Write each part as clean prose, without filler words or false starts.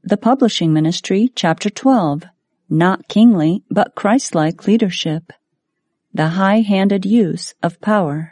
The Publishing Ministry, Chapter 12, Not Kingly, but Christ-like Leadership. The High-Handed Use of Power.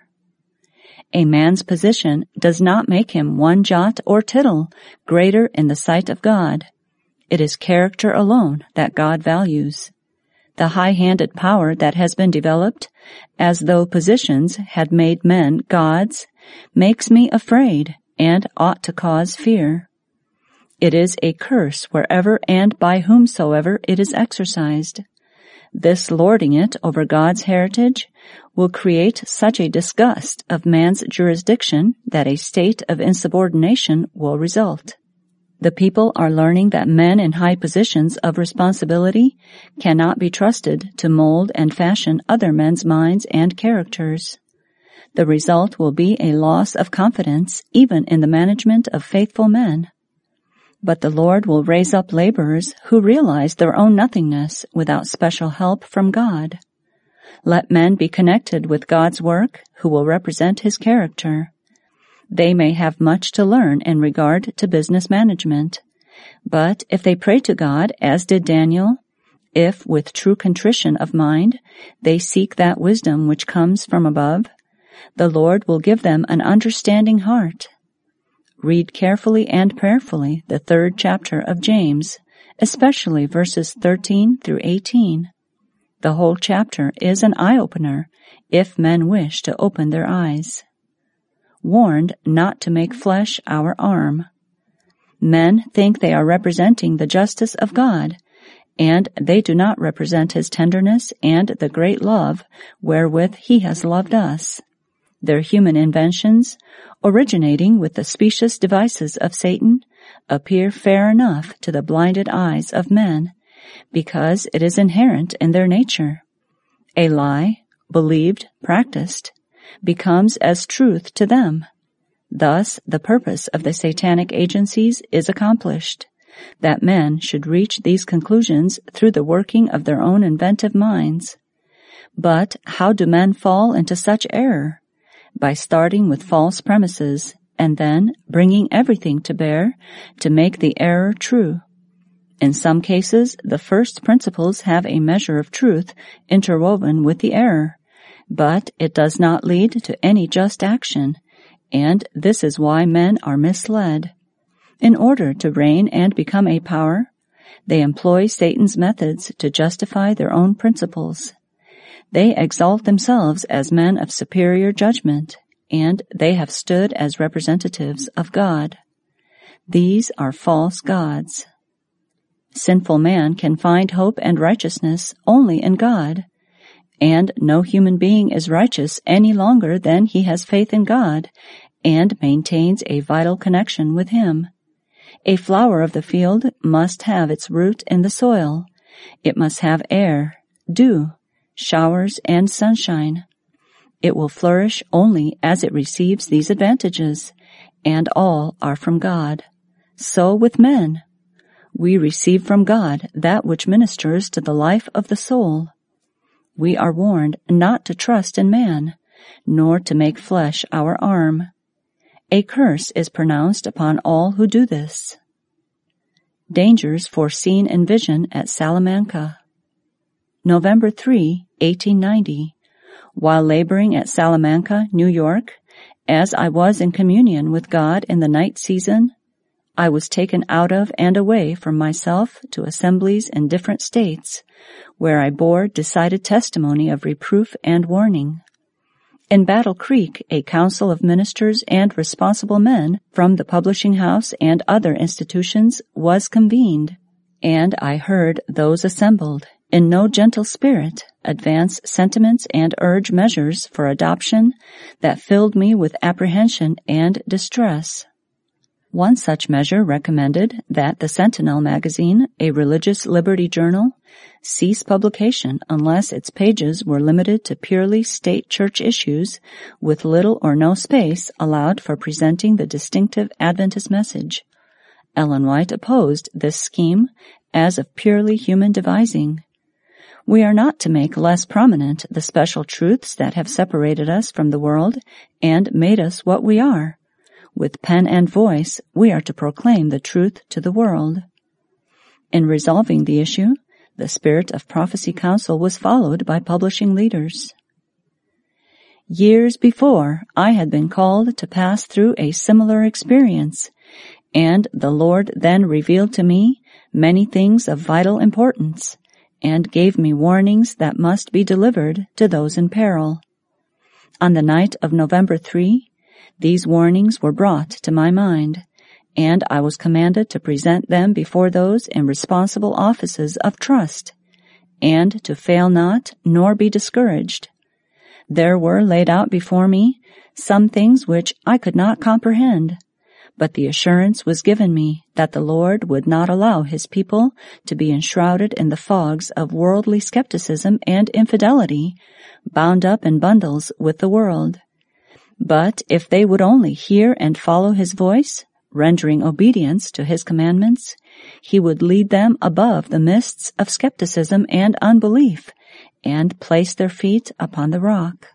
A man's position does not make him one jot or tittle greater in the sight of God. It is character alone that God values. The high-handed power that has been developed, as though positions had made men gods, makes me afraid and ought to cause fear. It is a curse wherever and by whomsoever it is exercised. This lording it over God's heritage will create such a disgust of man's jurisdiction that a state of insubordination will result. The people are learning that men in high positions of responsibility cannot be trusted to mold and fashion other men's minds and characters. The result will be a loss of confidence even in the management of faithful men. But the Lord will raise up laborers who realize their own nothingness without special help from God. Let men be connected with God's work who will represent His character. They may have much to learn in regard to business management, but if they pray to God as did Daniel, if with true contrition of mind they seek that wisdom which comes from above, the Lord will give them an understanding heart. Read carefully and prayerfully the 3rd chapter of James, especially verses 13 through 18. The whole chapter is an eye-opener if men wish to open their eyes. Warned not to make flesh our arm. Men think they are representing the justice of God, and they do not represent His tenderness and the great love wherewith He has loved us. Their human inventions, originating with the specious devices of Satan, appear fair enough to the blinded eyes of men, because it is inherent in their nature. A lie, believed, practiced, becomes as truth to them. Thus, the purpose of the satanic agencies is accomplished, that men should reach these conclusions through the working of their own inventive minds. But how do men fall into such error? By starting with false premises and then bringing everything to bear to make the error true. In some cases, the first principles have a measure of truth interwoven with the error, but it does not lead to any just action, and this is why men are misled. In order to reign and become a power, they employ Satan's methods to justify their own principles. They exalt themselves as men of superior judgment, and they have stood as representatives of God. These are false gods. Sinful man can find hope and righteousness only in God, and no human being is righteous any longer than he has faith in God and maintains a vital connection with Him. A flower of the field must have its root in the soil. It must have air, dew, showers, and sunshine. It will flourish only as it receives these advantages, and all are from God. So with men. We receive from God that which ministers to the life of the soul. We are warned not to trust in man, nor to make flesh our arm. A curse is pronounced upon all who do this. Dangers foreseen in vision at Salamanca. November 3, 1890. While laboring at Salamanca, New York, as I was in communion with God in the night season, I was taken out of and away from myself to assemblies in different states, where I bore decided testimony of reproof and warning. In Battle Creek, a council of ministers and responsible men from the publishing house and other institutions was convened, and I heard those assembled, in no gentle spirit, advance sentiments and urge measures for adoption that filled me with apprehension and distress. One such measure recommended that the Sentinel magazine, a religious liberty journal, cease publication unless its pages were limited to purely state church issues with little or no space allowed for presenting the distinctive Adventist message. Ellen White opposed this scheme as of purely human devising. We are not to make less prominent the special truths that have separated us from the world and made us what we are. With pen and voice, we are to proclaim the truth to the world. In resolving the issue, the Spirit of Prophecy Council was followed by publishing leaders. Years before, I had been called to pass through a similar experience, and the Lord then revealed to me many things of vital importance, and gave me warnings that must be delivered to those in peril. On the night of November 3, these warnings were brought to my mind, and I was commanded to present them before those in responsible offices of trust, and to fail not nor be discouraged. There were laid out before me some things which I could not comprehend, but the assurance was given me that the Lord would not allow His people to be enshrouded in the fogs of worldly skepticism and infidelity, bound up in bundles with the world. But if they would only hear and follow His voice, rendering obedience to His commandments, He would lead them above the mists of skepticism and unbelief, and place their feet upon the rock.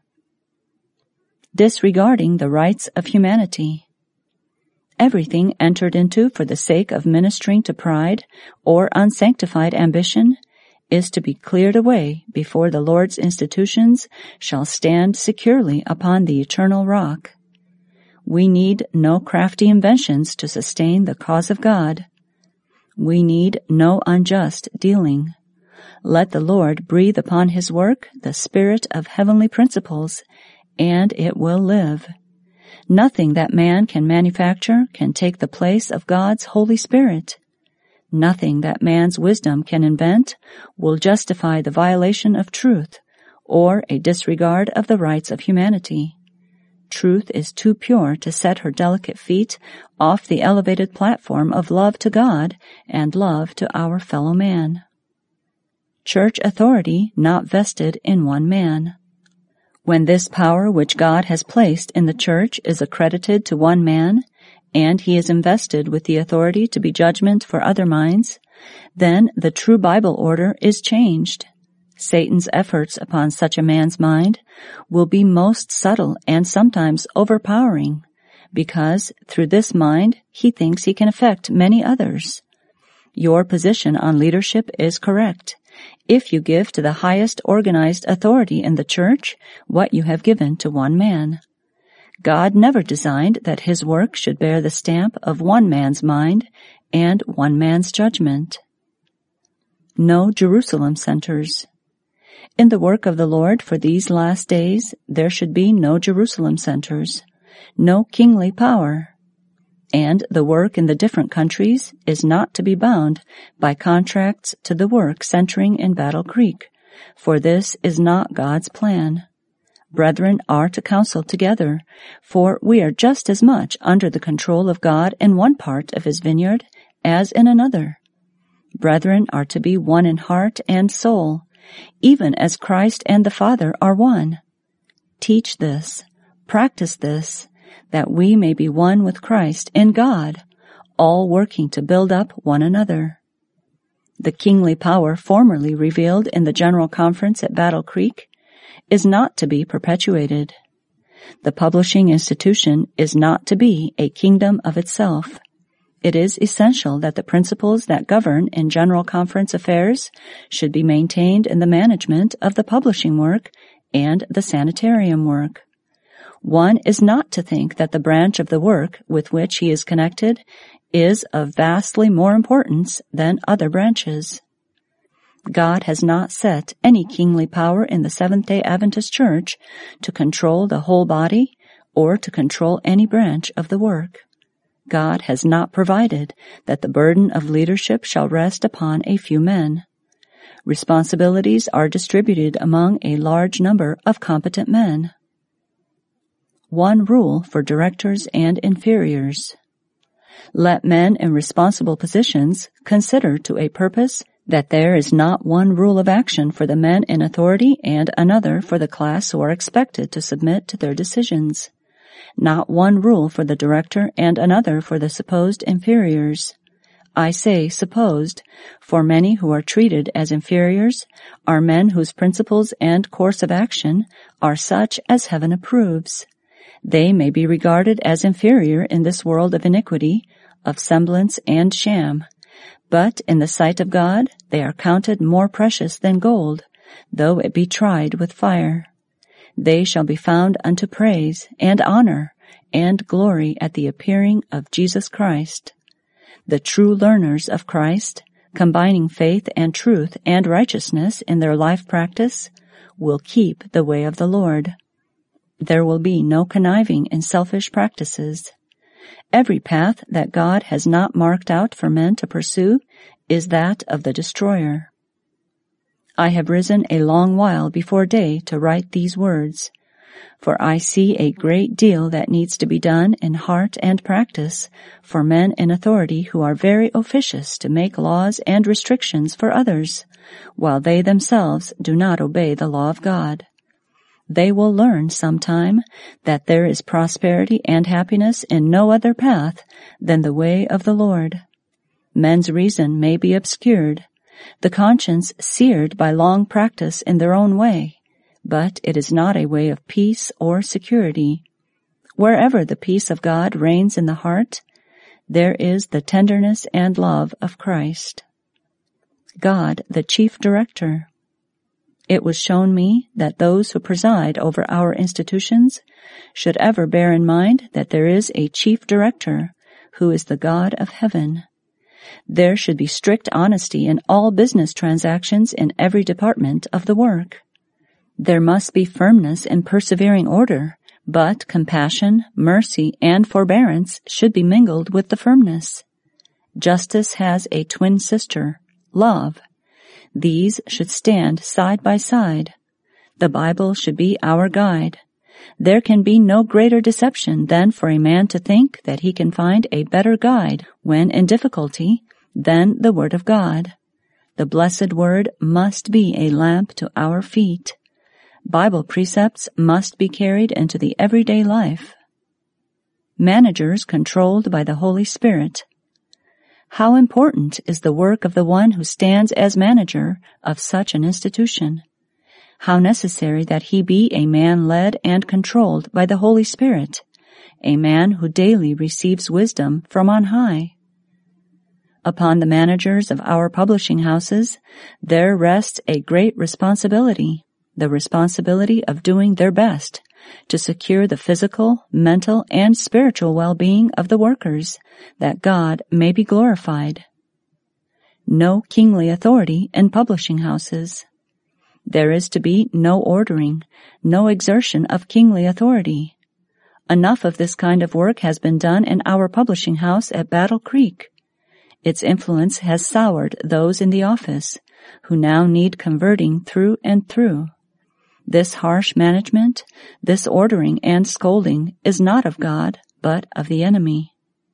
Disregarding the rights of humanity. Everything entered into for the sake of ministering to pride or unsanctified ambition is to be cleared away before the Lord's institutions shall stand securely upon the eternal rock. We need no crafty inventions to sustain the cause of God. We need no unjust dealing. Let the Lord breathe upon His work the spirit of heavenly principles, and it will live. Nothing that man can manufacture can take the place of God's Holy Spirit. Nothing that man's wisdom can invent will justify the violation of truth or a disregard of the rights of humanity. Truth is too pure to set her delicate feet off the elevated platform of love to God and love to our fellow man. Church authority not vested in one man. When this power which God has placed in the church is accredited to one man, and he is invested with the authority to be judgment for other minds, then the true Bible order is changed. Satan's efforts upon such a man's mind will be most subtle and sometimes overpowering, because through this mind he thinks he can affect many others. Your position on leadership is correct if you give to the highest organized authority in the church what you have given to one man. God never designed that His work should bear the stamp of one man's mind and one man's judgment. No Jerusalem centers. In the work of the Lord for these last days, there should be no Jerusalem centers, no kingly power. And the work in the different countries is not to be bound by contracts to the work centering in Battle Creek, for this is not God's plan. Brethren are to counsel together, for we are just as much under the control of God in one part of His vineyard as in another. Brethren are to be one in heart and soul, even as Christ and the Father are one. Teach this, practice this, that we may be one with Christ in God, all working to build up one another. The kingly power formerly revealed in the General Conference at Battle Creek is not to be perpetuated. The publishing institution is not to be a kingdom of itself. It is essential that the principles that govern in General Conference affairs should be maintained in the management of the publishing work and the sanitarium work. One is not to think that the branch of the work with which he is connected is of vastly more importance than other branches. God has not set any kingly power in the Seventh-day Adventist Church to control the whole body or to control any branch of the work. God has not provided that the burden of leadership shall rest upon a few men. Responsibilities are distributed among a large number of competent men. One rule for directors and inferiors. Let men in responsible positions consider to a purpose that there is not one rule of action for the men in authority and another for the class who are expected to submit to their decisions. Not one rule for the director and another for the supposed inferiors. I say supposed, for many who are treated as inferiors are men whose principles and course of action are such as heaven approves. They may be regarded as inferior in this world of iniquity, of semblance and sham, But in the sight of God, they are counted more precious than gold, though it be tried with fire. They shall be found unto praise and honor and glory at the appearing of Jesus Christ. The true learners of Christ, combining faith and truth and righteousness in their life practice, will keep the way of the Lord. There will be no conniving in selfish practices. Every path that God has not marked out for men to pursue is that of the destroyer. I have risen a long while before day to write these words, for I see a great deal that needs to be done in heart and practice for men in authority who are very officious to make laws and restrictions for others, while they themselves do not obey the law of God. They will learn sometime that there is prosperity and happiness in no other path than the way of the Lord. Men's reason may be obscured, the conscience seared by long practice in their own way, but it is not a way of peace or security. Wherever the peace of God reigns in the heart, there is the tenderness and love of Christ. God, the chief director. It was shown me that those who preside over our institutions should ever bear in mind that there is a chief director who is the God of heaven. There should be strict honesty in all business transactions in every department of the work. There must be firmness in persevering order, but compassion, mercy, and forbearance should be mingled with the firmness. Justice has a twin sister, love. These should stand side by side. The Bible should be our guide. There can be no greater deception than for a man to think that he can find a better guide when in difficulty than the Word of God. The blessed Word must be a lamp to our feet. Bible precepts must be carried into the everyday life. Managers controlled by the Holy Spirit. How important is the work of the one who stands as manager of such an institution? How necessary that he be a man led and controlled by the Holy Spirit, a man who daily receives wisdom from on high. Upon the managers of our publishing houses, there rests a great responsibility, the responsibility of doing their best to secure the physical, mental, and spiritual well-being of the workers, that God may be glorified. No kingly authority in publishing houses. There is to be no ordering, no exertion of kingly authority. Enough of this kind of work has been done in our publishing house at Battle Creek. Its influence has soured those in the office, who now need converting through and through. This harsh management, this ordering and scolding is not of God, but of the enemy.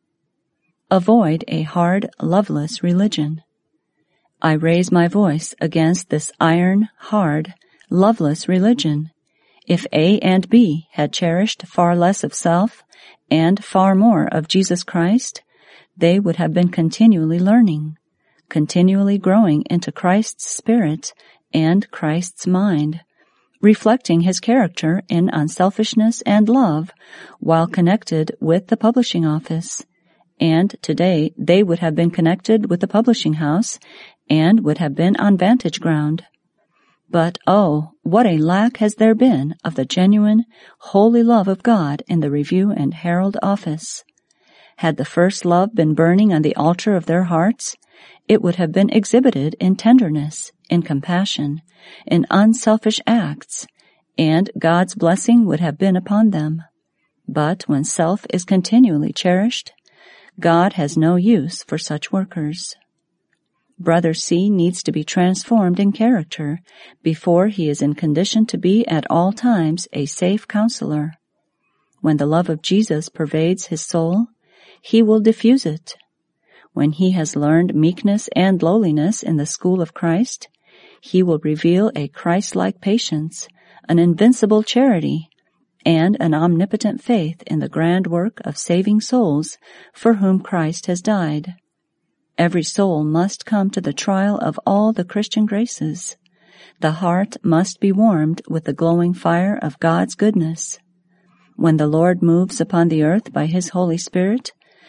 Avoid a hard, loveless religion. I raise my voice against this iron, hard, loveless religion. If A and B had cherished far less of self and far more of Jesus Christ, they would have been continually learning, continually growing into Christ's spirit and Christ's mind, reflecting his character in unselfishness and love while connected with the publishing office. And today they would have been connected with the publishing house and would have been on vantage ground. But oh, what a lack has there been of the genuine, holy love of God in the Review and Herald office. Had the first love been burning on the altar of their hearts, it would have been exhibited in tenderness, in compassion, in unselfish acts, and God's blessing would have been upon them. But when self is continually cherished, God has no use for such workers. Brother C needs to be transformed in character before he is in condition to be at all times a safe counselor. When the love of Jesus pervades his soul, he will diffuse it. When he has learned meekness and lowliness in the school of Christ, he will reveal a Christ-like patience, an invincible charity, and an omnipotent faith in the grand work of saving souls for whom Christ has died. Every soul must come to the trial of all the Christian graces. The heart must be warmed with the glowing fire of God's goodness. When the Lord moves upon the earth by his Holy Spirit,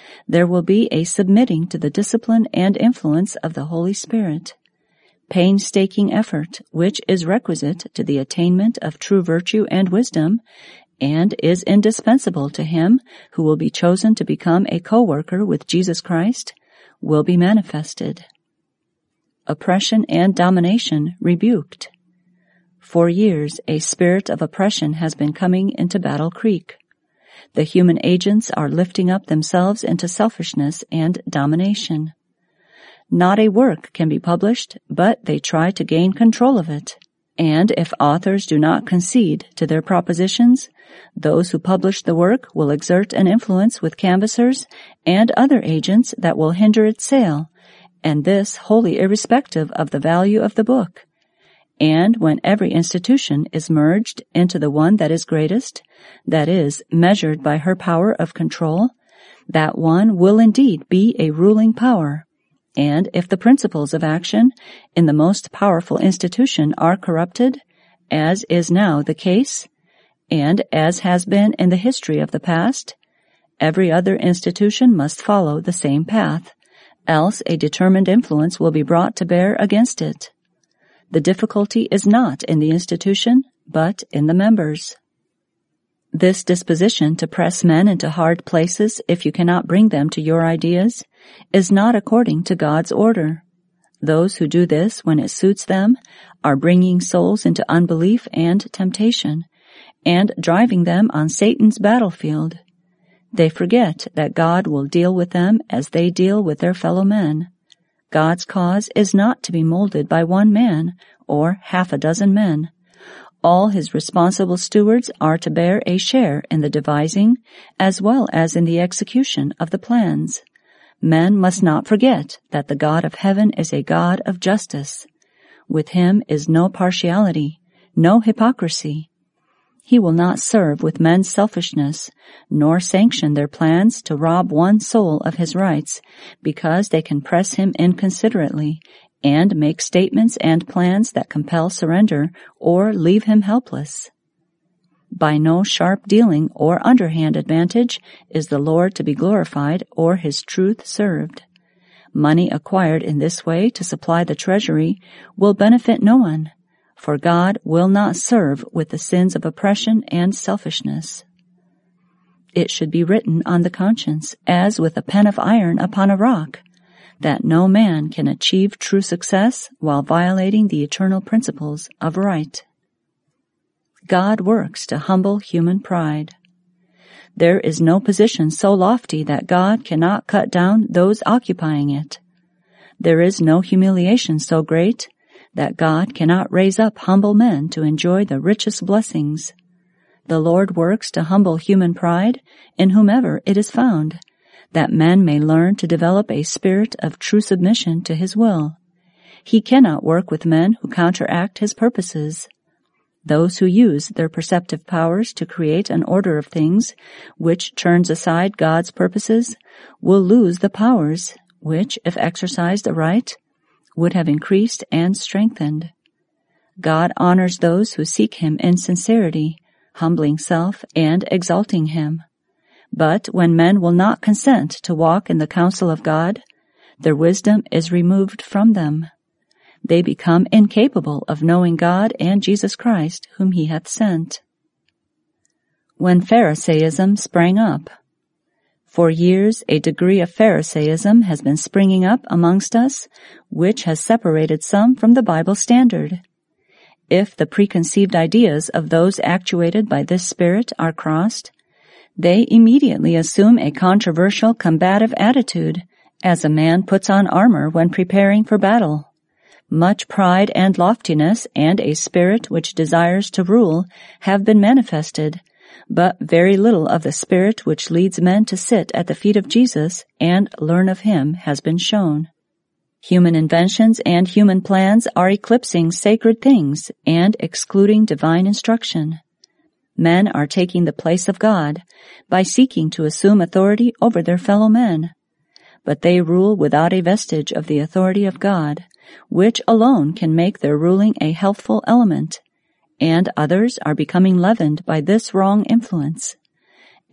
there will be a submitting to the discipline and influence of the Holy Spirit. Painstaking effort, which is requisite to the attainment of true virtue and wisdom, and is indispensable to him who will be chosen to become a co-worker with Jesus Christ, will be manifested. Oppression and domination rebuked. For years, a spirit of oppression has been coming into Battle Creek. The human agents are lifting up themselves into selfishness and domination. Not a work can be published, but they try to gain control of it. And if authors do not concede to their propositions, those who publish the work will exert an influence with canvassers and other agents that will hinder its sale, and this wholly irrespective of the value of the book. And when every institution is merged into the one that is greatest, that is, measured by her power of control, that one will indeed be a ruling power. And if the principles of action in the most powerful institution are corrupted, as is now the case, and as has been in the history of the past, every other institution must follow the same path, else a determined influence will be brought to bear against it. The difficulty is not in the institution, but in the members. This disposition to press men into hard places if you cannot bring them to your ideas is not according to God's order. Those who do this when it suits them are bringing souls into unbelief and temptation, and driving them on Satan's battlefield. They forget that God will deal with them as they deal with their fellow men. God's cause is not to be molded by one man or half a dozen men. All his responsible stewards are to bear a share in the devising as well as in the execution of the plans. Men must not forget that the God of heaven is a God of justice. With him is no partiality, no hypocrisy. He will not serve with men's selfishness, nor sanction their plans to rob one soul of his rights, because they can press him inconsiderately and make statements and plans that compel surrender or leave him helpless. By no sharp dealing or underhand advantage is the Lord to be glorified or his truth served. Money acquired in this way to supply the treasury will benefit no one, for God will not serve with the sins of oppression and selfishness. It should be written on the conscience, as with a pen of iron upon a rock, that no man can achieve true success while violating the eternal principles of right. God works to humble human pride. There is no position so lofty that God cannot cut down those occupying it. There is no humiliation so great that God cannot raise up humble men to enjoy the richest blessings. The Lord works to humble human pride in whomever it is found, that men may learn to develop a spirit of true submission to his will. He cannot work with men who counteract his purposes. Those who use their perceptive powers to create an order of things which turns aside God's purposes will lose the powers which, if exercised aright, would have increased and strengthened. God honors those who seek him in sincerity, humbling self and exalting him. But when men will not consent to walk in the counsel of God, their wisdom is removed from them. They become incapable of knowing God and Jesus Christ, whom he hath sent. When Pharisaism sprang up. For years a degree of Pharisaism has been springing up amongst us, which has separated some from the Bible standard. If the preconceived ideas of those actuated by this spirit are crossed, they immediately assume a controversial combative attitude, as a man puts on armor when preparing for battle. Much pride and loftiness and a spirit which desires to rule have been manifested, but very little of the spirit which leads men to sit at the feet of Jesus and learn of him has been shown. Human inventions and human plans are eclipsing sacred things and excluding divine instruction. Men are taking the place of God by seeking to assume authority over their fellow men, but they rule without a vestige of the authority of God, which alone can make their ruling a healthful element, and others are becoming leavened by this wrong influence.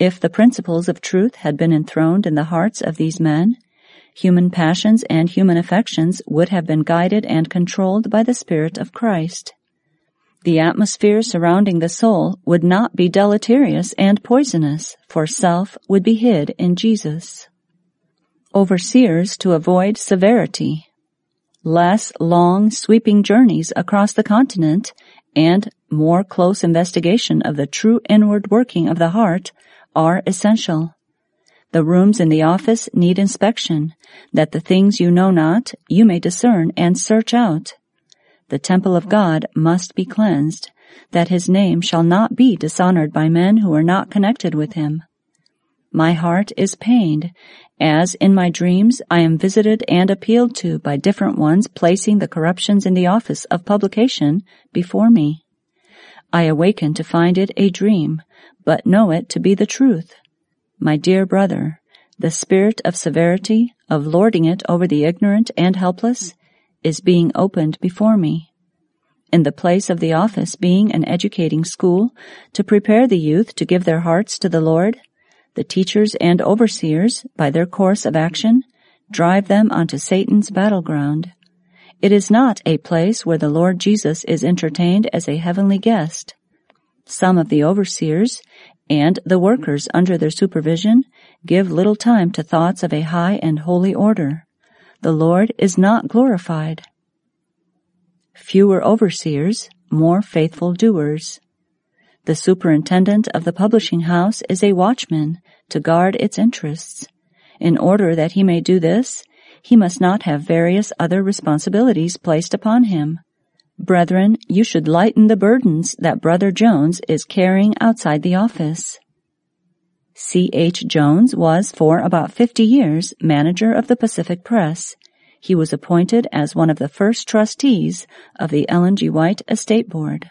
If the principles of truth had been enthroned in the hearts of these men, human passions and human affections would have been guided and controlled by the Spirit of Christ. The atmosphere surrounding the soul would not be deleterious and poisonous, for self would be hid in Jesus. Overseers to avoid severity. Less long, sweeping journeys across the continent and more close investigation of the true inward working of the heart are essential. The rooms in the office need inspection, that the things you know not you may discern and search out. The temple of God must be cleansed, that his name shall not be dishonored by men who are not connected with him. My heart is pained, as in my dreams I am visited and appealed to by different ones placing the corruptions in the office of publication before me. I awaken to find it a dream, but know it to be the truth. My dear brother, the spirit of severity, of lording it over the ignorant and helpless, is being opened before me. In the place of the office being an educating school to prepare the youth to give their hearts to the Lord, the teachers and overseers, by their course of action, drive them onto Satan's battleground. It is not a place where the Lord Jesus is entertained as a heavenly guest. Some of the overseers and the workers under their supervision give little time to thoughts of a high and holy order. The Lord is not glorified. Fewer overseers, more faithful doers. The superintendent of the publishing house is a watchman to guard its interests. In order that he may do this, he must not have various other responsibilities placed upon him. Brethren, you should lighten the burdens that Brother Jones is carrying outside the office. C.H. Jones was for about 50 years manager of the Pacific Press. He was appointed as one of the first trustees of the Ellen G. White Estate Board.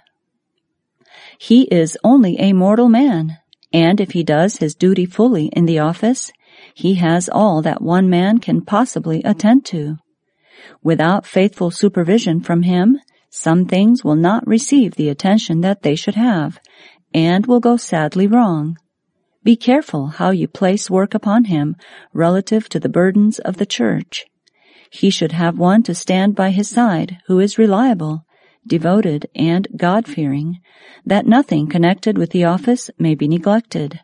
He is only a mortal man, and if he does his duty fully in the office, he has all that one man can possibly attend to. Without faithful supervision from him, some things will not receive the attention that they should have, and will go sadly wrong. Be careful how you place work upon him relative to the burdens of the church. He should have one to stand by his side who is reliable, devoted, and God-fearing, that nothing connected with the office may be neglected.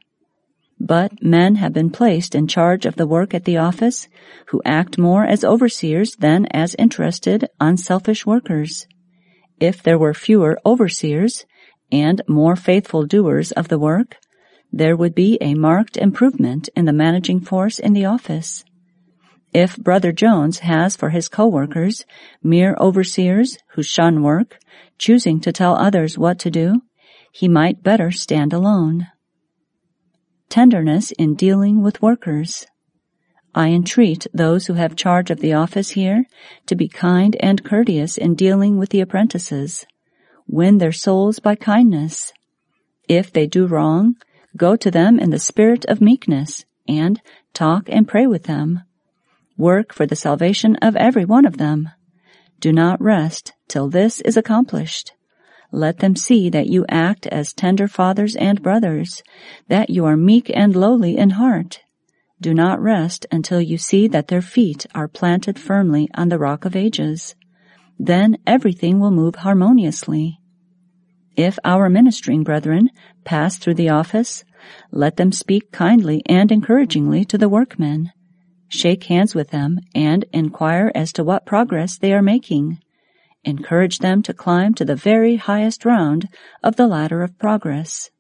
But men have been placed in charge of the work at the office who act more as overseers than as interested, unselfish workers. If there were fewer overseers and more faithful doers of the work, there would be a marked improvement in the managing force in the office. If Brother Jones has for his co-workers mere overseers who shun work, choosing to tell others what to do, he might better stand alone. Tenderness in dealing with workers. I entreat those who have charge of the office here to be kind and courteous in dealing with the apprentices. Win their souls by kindness. If they do wrong, go to them in the spirit of meekness, and talk and pray with them. Work for the salvation of every one of them. Do not rest till this is accomplished. Let them see that you act as tender fathers and brothers, that you are meek and lowly in heart. Do not rest until you see that their feet are planted firmly on the rock of ages. Then everything will move harmoniously. If our ministering brethren pass through the office, let them speak kindly and encouragingly to the workmen. Shake hands with them and inquire as to what progress they are making. Encourage them to climb to the very highest round of the ladder of progress.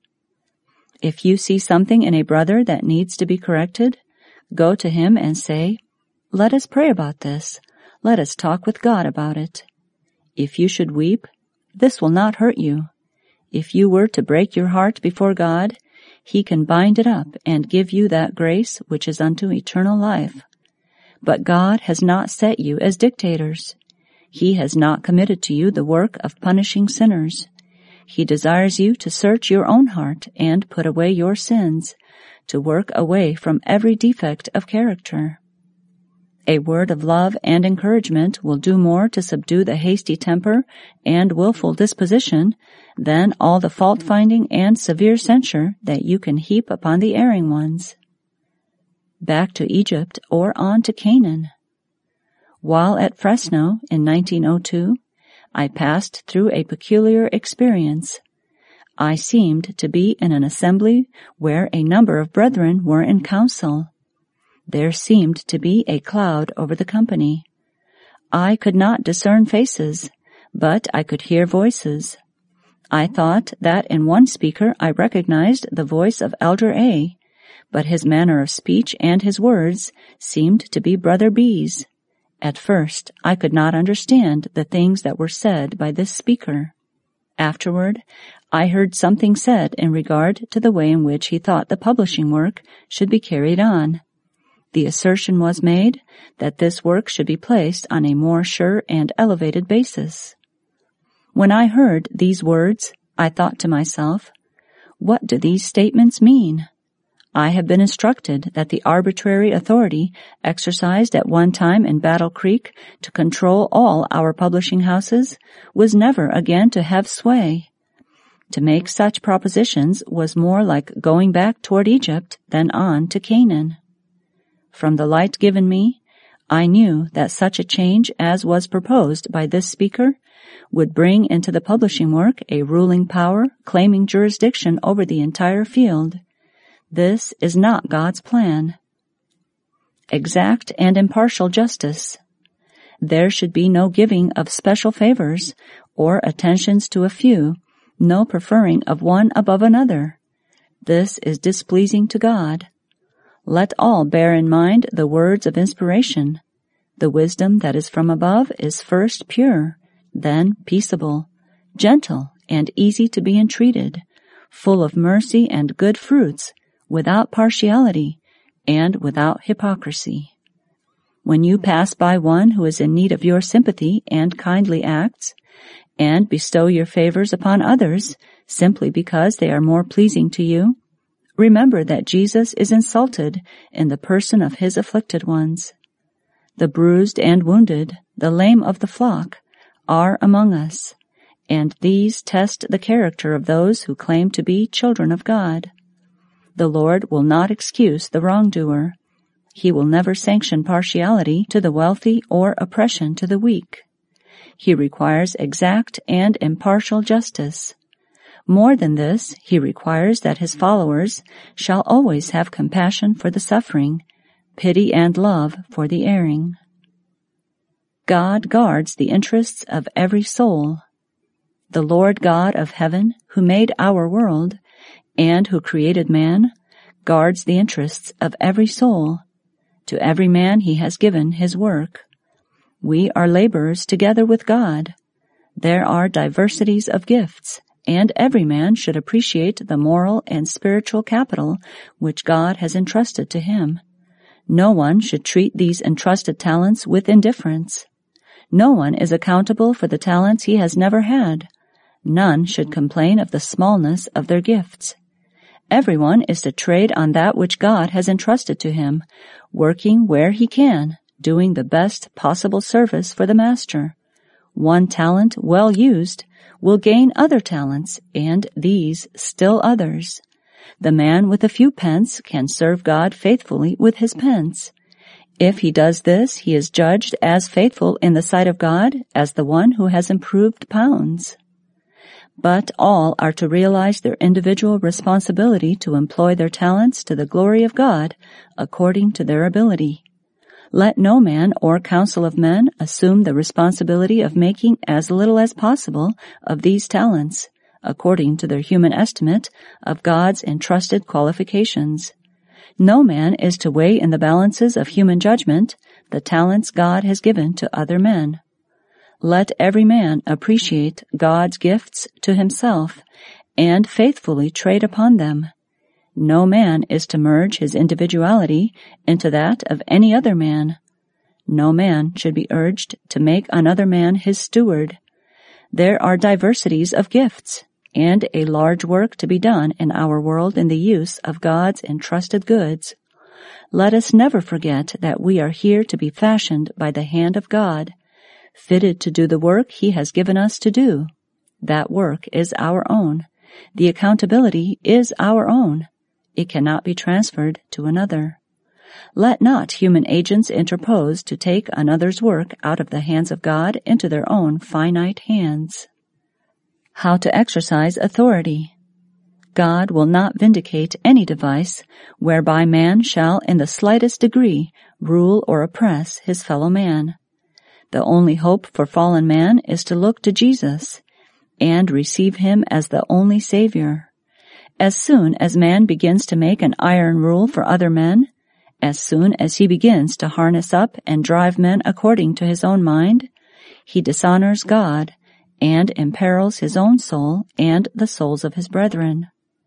If you see something in a brother that needs to be corrected, go to him and say, "Let us pray about this. Let us talk with God about it." If you should weep, this will not hurt you. If you were to break your heart before God, he can bind it up and give you that grace which is unto eternal life. But God has not set you as dictators. He has not committed to you the work of punishing sinners. He desires you to search your own heart and put away your sins, to work away from every defect of character. A word of love and encouragement will do more to subdue the hasty temper and willful disposition than all the fault-finding and severe censure that you can heap upon the erring ones. Back to Egypt or on to Canaan. While at Fresno in 1902, I passed through a peculiar experience. I seemed to be in an assembly where a number of brethren were in council. There seemed to be a cloud over the company. I could not discern faces, but I could hear voices. I thought that in one speaker I recognized the voice of Elder A, but his manner of speech and his words seemed to be Brother B's. At first, I could not understand the things that were said by this speaker. Afterward, I heard something said in regard to the way in which he thought the publishing work should be carried on. The assertion was made that this work should be placed on a more sure and elevated basis. When I heard these words, I thought to myself, what do these statements mean? I have been instructed that the arbitrary authority exercised at one time in Battle Creek to control all our publishing houses was never again to have sway. To make such propositions was more like going back toward Egypt than on to Canaan. From the light given me, I knew that such a change as was proposed by this speaker would bring into the publishing work a ruling power claiming jurisdiction over the entire field. This is not God's plan. Exact and impartial justice. There should be no giving of special favors or attentions to a few, no preferring of one above another. This is displeasing to God. Let all bear in mind the words of inspiration. The wisdom that is from above is first pure, then peaceable, gentle and easy to be entreated, full of mercy and good fruits, without partiality and without hypocrisy. When you pass by one who is in need of your sympathy and kindly acts, and bestow your favors upon others simply because they are more pleasing to you, remember that Jesus is insulted in the person of his afflicted ones. The bruised and wounded, the lame of the flock, are among us, and these test the character of those who claim to be children of God. The Lord will not excuse the wrongdoer. He will never sanction partiality to the wealthy or oppression to the weak. He requires exact and impartial justice. More than this, he requires that his followers shall always have compassion for the suffering, pity and love for the erring. God guards the interests of every soul. The Lord God of heaven, who made our world, and who created man, guards the interests of every soul. To every man he has given his work. We are laborers together with God. There are diversities of gifts, and every man should appreciate the moral and spiritual capital which God has entrusted to him. No one should treat these entrusted talents with indifference. No one is accountable for the talents he has never had. None should complain of the smallness of their gifts. Everyone is to trade on that which God has entrusted to him, working where he can, doing the best possible service for the Master. One talent, well used, will gain other talents, and these still others. The man with a few pence can serve God faithfully with his pence. If he does this, he is judged as faithful in the sight of God as the one who has improved pounds. But all are to realize their individual responsibility to employ their talents to the glory of God according to their ability. Let no man or council of men assume the responsibility of making as little as possible of these talents, according to their human estimate of God's entrusted qualifications. No man is to weigh in the balances of human judgment the talents God has given to other men. Let every man appreciate God's gifts to himself and faithfully trade upon them. No man is to merge his individuality into that of any other man. No man should be urged to make another man his steward. There are diversities of gifts, and a large work to be done in our world in the use of God's entrusted goods. let us never forget that we are here to be fashioned by the hand of God, fitted to do the work He has given us to do. That work is our own. The accountability is our own. It cannot be transferred to another. Let not human agents interpose to take another's work out of the hands of God into their own finite hands. How to exercise authority. God will not vindicate any device whereby man shall in the slightest degree rule or oppress his fellow man. The only hope for fallen man is to look to Jesus and receive Him as the only Savior. As soon as man begins to make an iron rule for other men, as soon as he begins to harness up and drive men according to his own mind, he dishonors God and imperils his own soul and the souls of his brethren.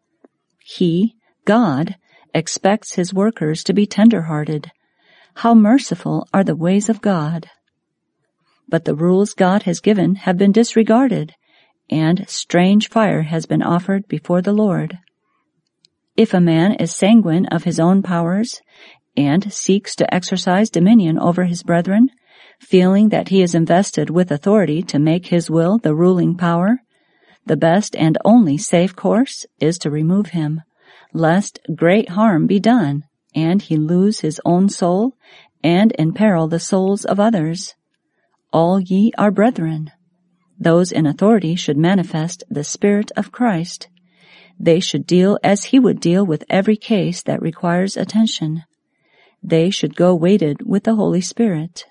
He, God, expects His workers to be tender-hearted. How merciful are the ways of God! But the rules God has given have been disregarded, and strange fire has been offered before the Lord. If a man is sanguine of his own powers, and seeks to exercise dominion over his brethren, feeling that he is invested with authority to make his will the ruling power, the best and only safe course is to remove him, lest great harm be done, and he lose his own soul, and imperil the souls of others. All ye are brethren. Those in authority should manifest the Spirit of Christ. They should deal as He would deal with every case that requires attention. They should go weighted with the Holy Spirit.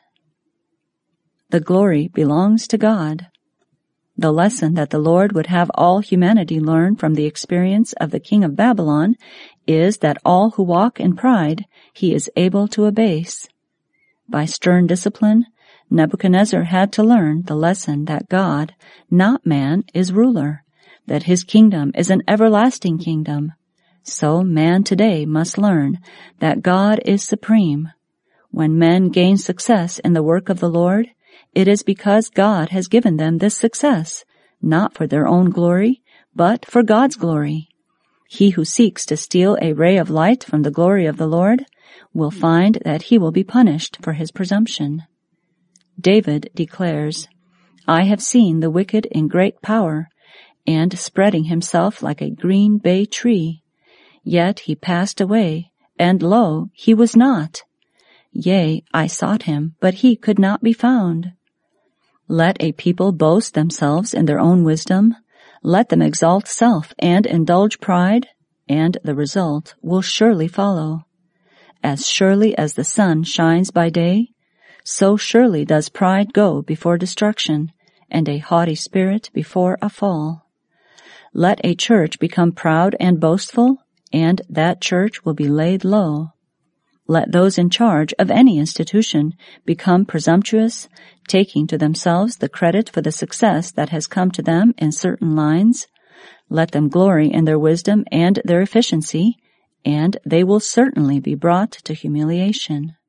The glory belongs to God. The lesson that the Lord would have all humanity learn from the experience of the king of Babylon is that all who walk in pride He is able to abase. By stern discipline, Nebuchadnezzar had to learn the lesson that God, not man, is ruler, that His kingdom is an everlasting kingdom. So man today must learn that God is supreme. When men gain success in the work of the Lord, it is because God has given them this success, not for their own glory, but for God's glory. He who seeks to steal a ray of light from the glory of the Lord will find that he will be punished for his presumption. David declares, I have seen the wicked in great power, and spreading himself like a green bay tree. Yet he passed away, and lo, he was not. Yea, I sought him, but he could not be found. Let a people boast themselves in their own wisdom. Let them exalt self and indulge pride, and the result will surely follow. As surely as the sun shines by day, so surely does pride go before destruction, and a haughty spirit before a fall. Let a church become proud and boastful, and that church will be laid low. Let those in charge of any institution become presumptuous, taking to themselves the credit for the success that has come to them in certain lines. Let them glory in their wisdom and their efficiency, and they will certainly be brought to humiliation.